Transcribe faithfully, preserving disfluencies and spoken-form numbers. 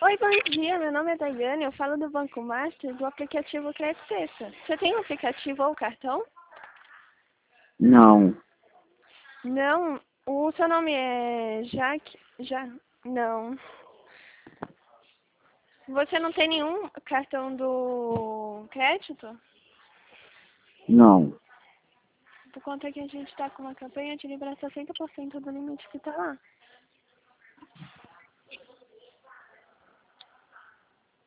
Oi, bom dia. Meu nome é Daiane. Eu falo do Banco Master do aplicativo Crédito Sexta. Você tem um aplicativo ou cartão? Não, Não. O seu nome é Jaque? Já? Não. Você não tem nenhum cartão do crédito? não. Por conta que a gente está com uma campanha de liberação cem por cento do limite que está lá.